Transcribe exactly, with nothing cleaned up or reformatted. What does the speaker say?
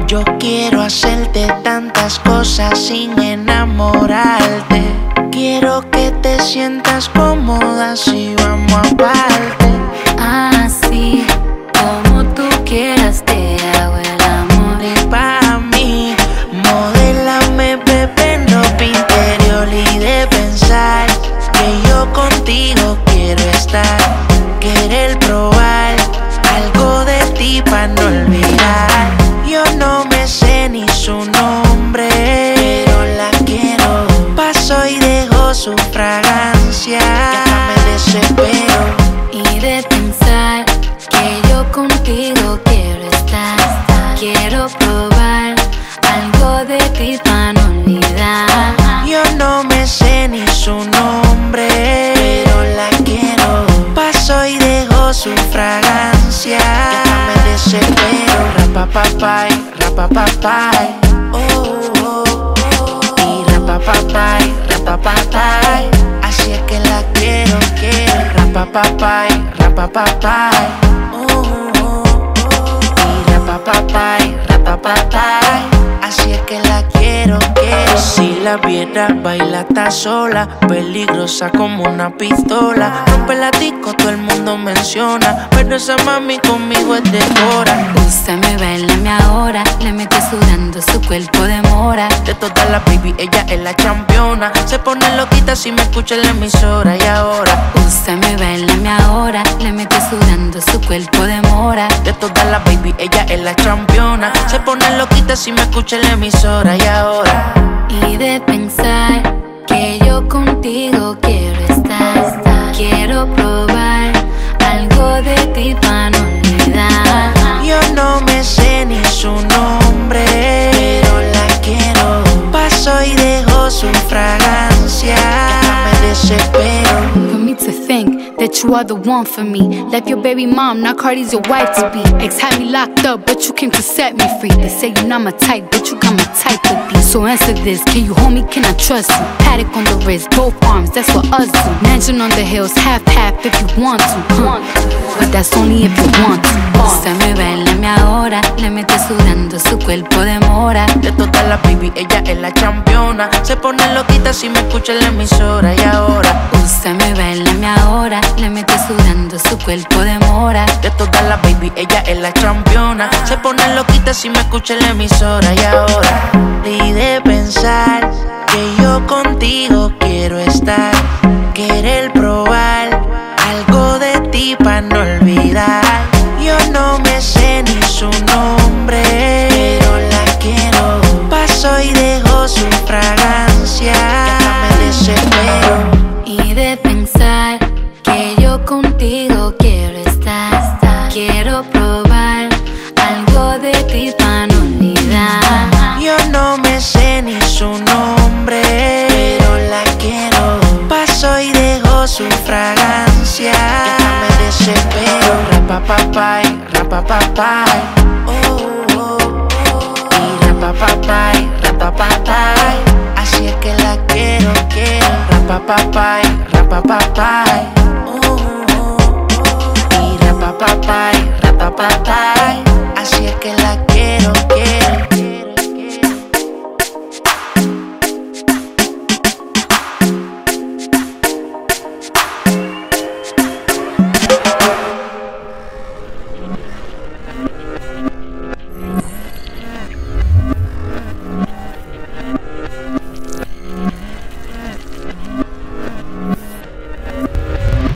Yo quiero hacerte tantas cosas sin enamorarte. Quiero que te sientas cómoda si vamos aparte. Así como tú quieras te hago el amor. Y pa' mí, modélame, bebé, en ropa interior. Y de pensar que yo contigo quiero estar, querer probar algo de ti pa' no olvidar. Yo no me sé ni su nombre, pero la quiero. Paso y dejo su fragancia, ya me desespero. Y de pensar que yo contigo quiero estar, quiero probar algo de ti pa' no olvidar. Yo no me sé ni su nombre, pero la quiero. Paso y dejo su fragancia, ya me desespero. Rapapapay, rapapapay, oh, oh, oh. Y rapapapay, rapapapay, así es que la quiero, quiero. Rapapapay, rapapapay, oh, oh, oh. Y rapapapay, rapapapay, así es que la quiero, quiero. Si la viera baila está sola, peligrosa como una pistola. Rompe la disco, todo el mundo menciona, pero esa mami conmigo es de hora. Úsame, bailame ahora, le mete sudando su cuerpo de mora. De todas las baby, ella es la campeona. Se pone loquita si me escucha en la emisora. Y ahora, úsame, bailame ahora, le mete sudando su cuerpo de mora. de todas las baby, ella es la campeona. Se pone loquita si me escucha en la emisora. Y ahora, Y de pensar que yo contigo quiero estar, quiero probar algo de ti pa' no olvidar. yo no me sé ni su nombre, pero la quiero. Paso y dejo su fragancia, ya me desespero. For me to think that you are the one for me. Left your baby mom, now Cardi's your wife to be. Ex had me locked up, but you came to set me free. They say you're not my type, but you got my type to be. So answer this, can you hold me, can I trust you? Paddock on the wrist, both arms, that's what us do. Mansion on the hills, half-half if you want to, huh? But that's only if you want to. Úsame, bailame ahora, le mete sudando su cuerpo de mora. De todas las baby, ella es la campeona. Se pone loquita si me escucha en la emisora. Y ahora, Úsame, bailame ahora, le mete sudando su cuerpo de mora. de todas las baby, ella es la campeona. Se pone loquita si me escucha en la emisora. Y ahora, y de pensar que yo contigo quiero estar, querer probar algo de ti pa' no olvidar. Yo no me sé ni su nombre, pero la quiero. Paso y dejo su fragancia, ya me desespero. Y de pensar que yo contigo quiero estar, quiero probar algo de ti pa' no olvidar. Yo no me sé ni su nombre, pero la quiero. Paso y dejo su fragancia, ya me desespero. Rapapapay, rapapapay, oh, oh, oh. Y rapapapay, rapapapay, así es que la quiero, quiero. Rapapapay.